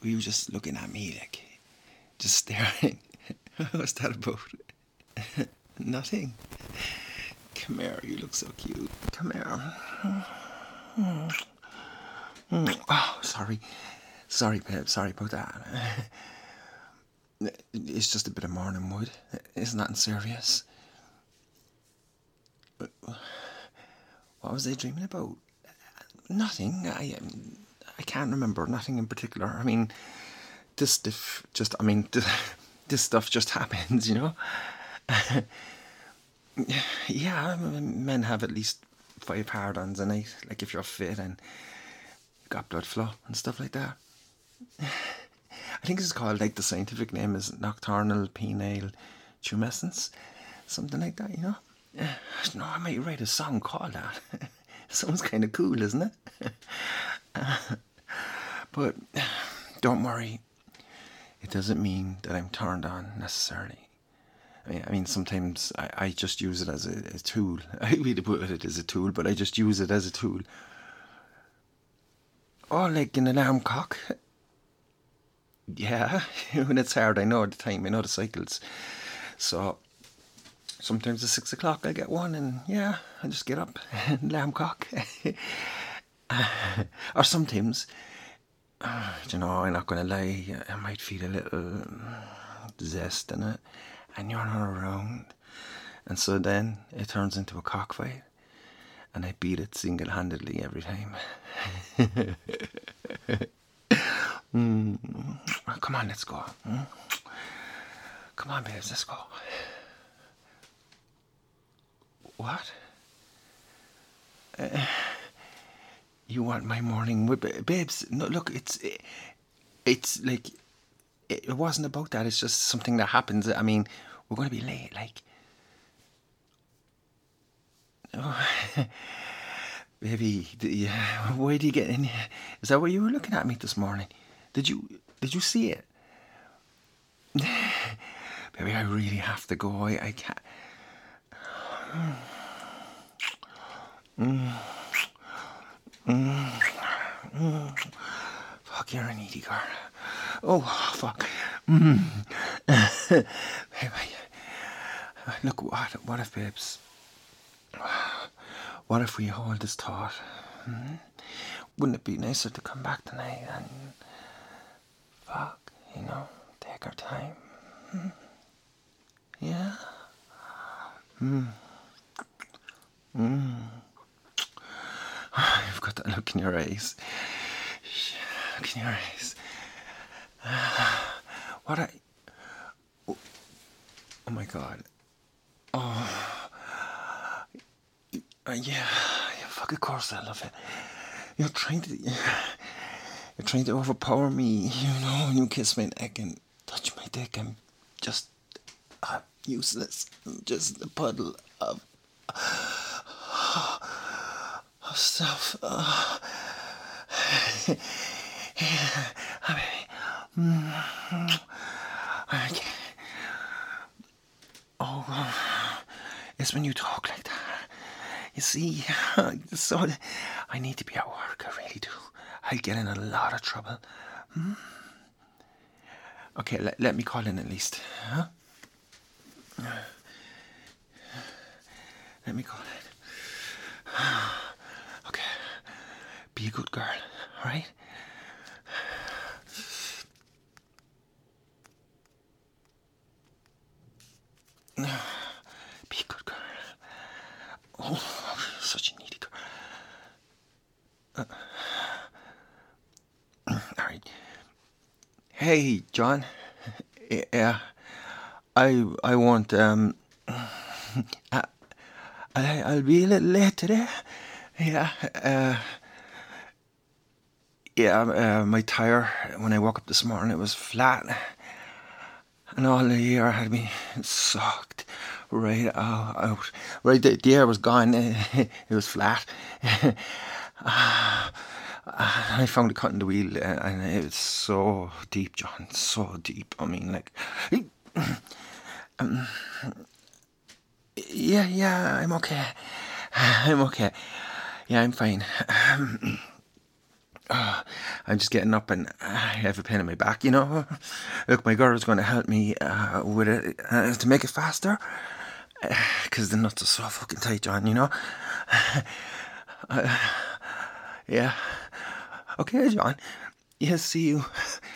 were you just looking at me, like, just staring? What's that about? Nothing. Come here, you look so cute. Come here. Oh, sorry. Sorry, babe, sorry about that. It's just a bit of morning wood. It's nothing serious. What was I dreaming about? Nothing. I can't remember. Nothing in particular. I mean, this stuff just. I mean, this stuff just happens, you know. Yeah, men have at least 5 hard-ons a night. Like if you're fit and you've got blood flow and stuff like that. I think it's called, like, the scientific name is nocturnal penile tumescence, something like that, you know. No, I might write a song called that. Sounds kind of cool, isn't it? But don't worry, it doesn't mean that I'm turned on necessarily. I mean, sometimes I just use it as a tool. I really put it as a tool, but I just use it as a tool. Oh, like an alarm clock. Yeah, when it's hard, I know the time, I know the cycles. So sometimes at 6 o'clock I get one, and yeah, I just get up, alarm clock. Or sometimes, you know, I'm not going to lie, I might feel a little zest in it, and you're not around. And so then it turns into a cockfight, and I beat it single-handedly every time. Come on, let's go. Come on, babes, let's go. What? You want my morning wood, babes? No, look, it's like, it wasn't about that. It's just something that happens. I mean, we're going to be late, like. Oh, baby, why do you get in here? Is that why you were looking at me this morning? Did you see it? Baby, I really have to go. I can't. Fuck, you're a needy girl. Oh, fuck. Baby, look, what if, babes? What if we hold this thought? Wouldn't it be nicer to come back tonight and fuck, you know, take our time? Yeah? You've got that look in your eyes. Look in your eyes. Oh my god. Yeah, fuck, of course I love it. You're trying to overpower me, you know, when you kiss my neck and touch my dick. I'm just useless. I'm just a puddle of stuff. It's when you talk like that. You see, so I need to be at work. I really do. I'll get in a lot of trouble. Okay, let me call in at least. Huh? Let me call in. Okay. Be a good girl, right? Be a good girl. Oh, such a needy girl. Alright. Hey, John. Yeah. I won't, I'll be a little late today. Yeah. My tire, when I woke up this morning, it was flat. And all the air had been sucked right out. Right, the air was gone. It was flat. I found a cut in the wheel, and it was so deep, John. So deep. I mean, like... Yeah, I'm okay. I'm okay. Yeah, I'm fine. I'm just getting up and I have a pain in my back, you know. Look, my girl's going to help me with it to make it faster. Because the nuts are so fucking tight, John, you know. Yeah. Okay, John. Yes, see you.